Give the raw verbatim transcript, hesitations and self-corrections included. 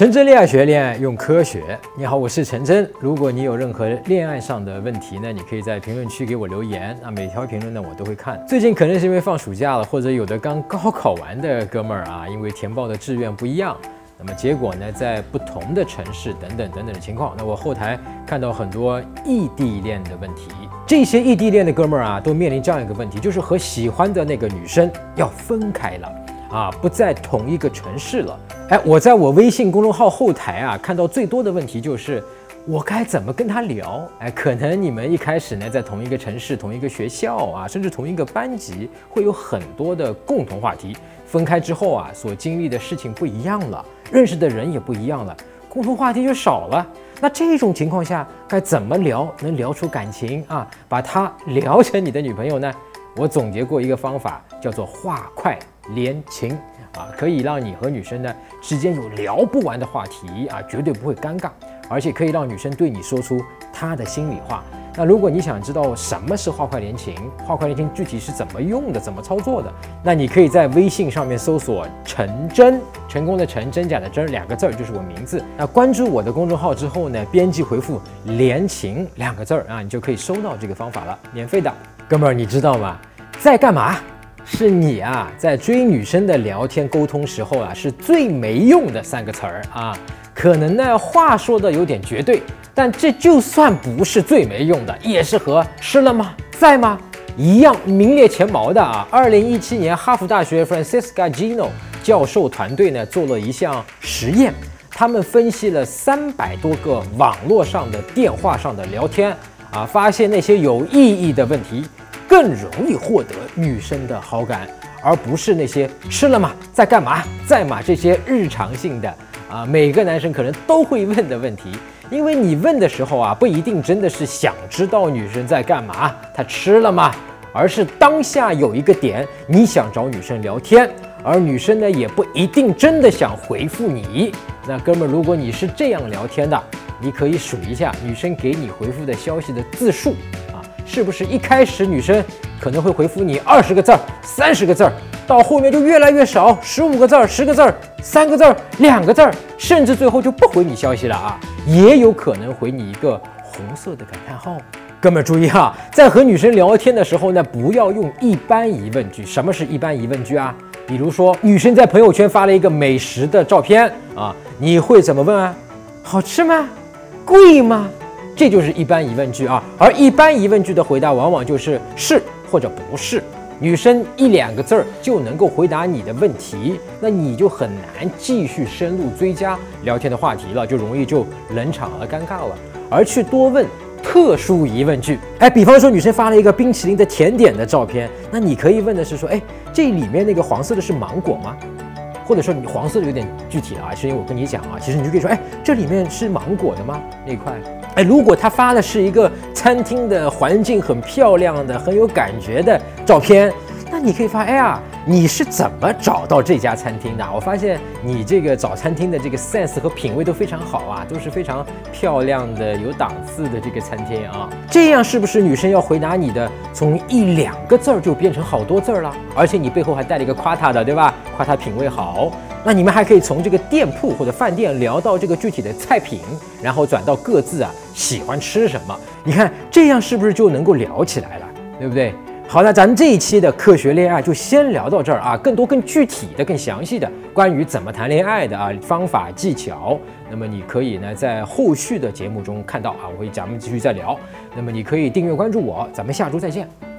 陈真恋爱学，恋爱用科学。你好，我是陈真。如果你有任何恋爱上的问题呢，你可以在评论区给我留言。那每条评论呢，我都会看。最近可能是因为放暑假了，或者有的刚高考完的哥们儿啊，因为填报的志愿不一样，那么结果呢，在不同的城市等等等等的情况，那我后台看到很多异地恋的问题。这些异地恋的哥们儿啊，都面临这样一个问题，就是和喜欢的那个女生要分开了。啊，不在同一个城市了。哎，我在我微信公众号后台啊，看到最多的问题就是我该怎么跟他聊？哎，可能你们一开始呢，在同一个城市、同一个学校啊，甚至同一个班级，会有很多的共同话题。分开之后啊，所经历的事情不一样了，认识的人也不一样了，共同话题就少了。那这种情况下，该怎么聊能聊出感情啊？把她聊成你的女朋友呢？我总结过一个方法，叫做话快连情啊，可以让你和女生呢之间有聊不完的话题啊，绝对不会尴尬，而且可以让女生对你说出她的心里话。那如果你想知道什么是话快连情，话快连情具体是怎么用的，怎么操作的，那你可以在微信上面搜索陈真，成功的陈，真假的真，两个字儿就是我名字。那关注我的公众号之后呢，编辑回复连情两个字儿啊，你就可以收到这个方法了，免费的。哥们儿，你知道吗？在干嘛？是你啊，在追女生的聊天沟通时候啊，是最没用的三个词儿啊。可能呢，话说的有点绝对，但这就算不是最没用的，也是和吃了吗，在吗一样名列前茅的啊。二零一七年，哈佛大学 Francisca Gino 教授团队呢做了一项实验，他们分析了三百多个网络上的电话上的聊天啊，发现那些有意义的问题更容易获得女生的好感，而不是那些吃了吗，在干嘛，在吗这些日常性的啊，每个男生可能都会问的问题。因为你问的时候啊，不一定真的是想知道女生在干嘛，她吃了吗，而是当下有一个点你想找女生聊天，而女生呢也不一定真的想回复你。那哥们儿，如果你是这样聊天的，你可以数一下女生给你回复的消息的字数啊，是不是一开始女生可能会回复你二十个字儿、三十个字儿，到后面就越来越少，十五个字儿、十个字儿、三个字儿、两个字儿，甚至最后就不回你消息了啊，也有可能回你一个红色的感叹号。哥们儿注意哈，在和女生聊天的时候呢，不要用一般疑问句。什么是一般疑问句啊？比如说女生在朋友圈发了一个美食的照片啊，你会怎么问啊？好吃吗？贵吗？这就是一般疑问句啊。而一般疑问句的回答往往就是是或者不是。女生一两个字儿就能够回答你的问题，那你就很难继续深入追加聊天的话题了，就容易就冷场了，尴尬了。而去多问特殊疑问句，哎，比方说女生发了一个冰淇淋的甜点的照片，那你可以问的是说，哎，这里面那个黄色的是芒果吗？或者说你黄色的有点具体了啊，是因为我跟你讲啊，其实你就可以说，哎，这里面是芒果的吗？那块，哎，如果他发的是一个餐厅的环境很漂亮的、很有感觉的照片，那你可以发，哎呀，你是怎么找到这家餐厅的？我发现你这个找餐厅的这个 sense 和品味都非常好啊，都是非常漂亮的、有档次的这个餐厅啊。这样是不是女生要回答你的，从一两个字儿就变成好多字儿了？而且你背后还带了一个夸她的，对吧？夸她品味好。那你们还可以从这个店铺或者饭店聊到这个具体的菜品，然后转到各自啊喜欢吃什么。你看这样是不是就能够聊起来了，对不对？好，那咱们这一期的科学恋爱就先聊到这儿啊，更多更具体的、更详细的关于怎么谈恋爱的啊方法技巧，那么你可以呢在后续的节目中看到啊，我会咱们继续再聊。那么你可以订阅关注我，咱们下周再见。